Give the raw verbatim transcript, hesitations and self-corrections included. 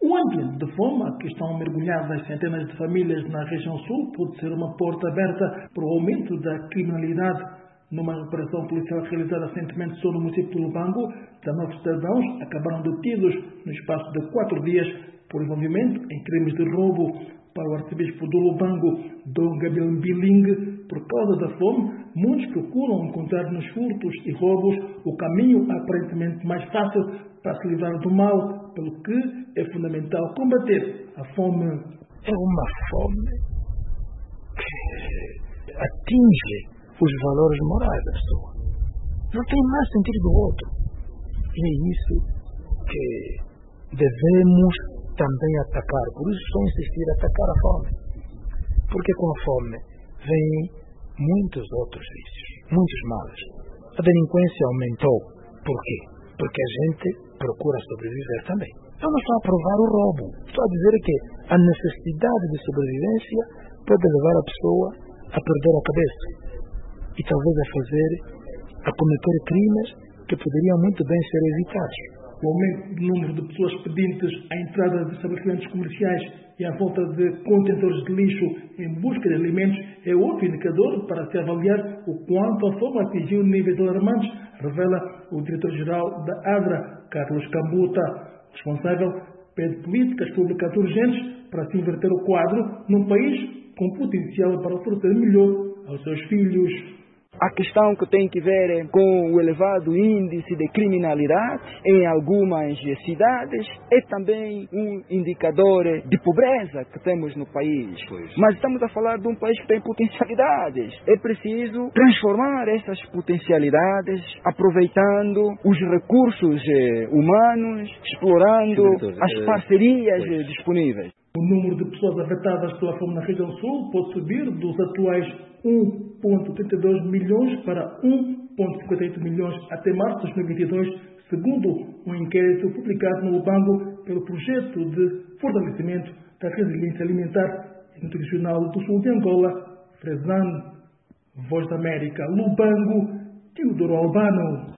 O ambiente de fome a que estão mergulhadas centenas de famílias na região sul pode ser uma porta aberta para o aumento da criminalidade. Numa operação policial realizada recentemente sobre o município de Lubango, dezenove cidadãos acabaram detidos no espaço de quatro dias por envolvimento em crimes de roubo. Para o arcebispo do Lubango, Dom Gabriel Mbilingue, por causa da fome, muitos procuram encontrar nos furtos e roubos o caminho aparentemente mais fácil para se livrar do mal, pelo que é fundamental combater a fome. É uma fome que atinge os valores morais da pessoa. Não tem mais sentido do outro. E é isso que devemos também atacar. Por isso só insistir em atacar a fome. Porque com a fome vêm muitos outros vícios, muitos males. A delinquência aumentou. Por quê? Porque a gente procura sobreviver também. Eu não estou a aprovar o roubo. Estou a dizer que a necessidade de sobrevivência pode levar a pessoa a perder a cabeça. E talvez a fazer, a cometer crimes que poderiam muito bem ser evitados. O aumento do número de pessoas pedintes à entrada de estabelecimentos comerciais e à volta de contentores de lixo em busca de alimentos é outro indicador para se avaliar o quanto a fome atingiu níveis alarmantes, revela o diretor-geral da ADRA, Carlos Cambuta. O responsável pede políticas públicas urgentes para se inverter o quadro num país com potencial para oferecer melhor aos seus filhos. A questão que tem que ver com o elevado índice de criminalidade em algumas cidades é também um indicador de pobreza que temos no país. Pois. Mas estamos a falar de um país que tem potencialidades. É preciso transformar essas potencialidades, aproveitando os recursos humanos, explorando as parcerias pois. disponíveis. O número de pessoas afetadas pela fome na região sul pode subir dos atuais um vírgula trinta e dois milhões para um vírgula cinquenta e oito milhões até março de dois mil e vinte e dois, segundo um inquérito publicado no Lubango pelo Projeto de Fortalecimento da Resiliência Alimentar e Nutricional do Sul de Angola, Fresano. Voz da América, Lubango, Teodoro Albano.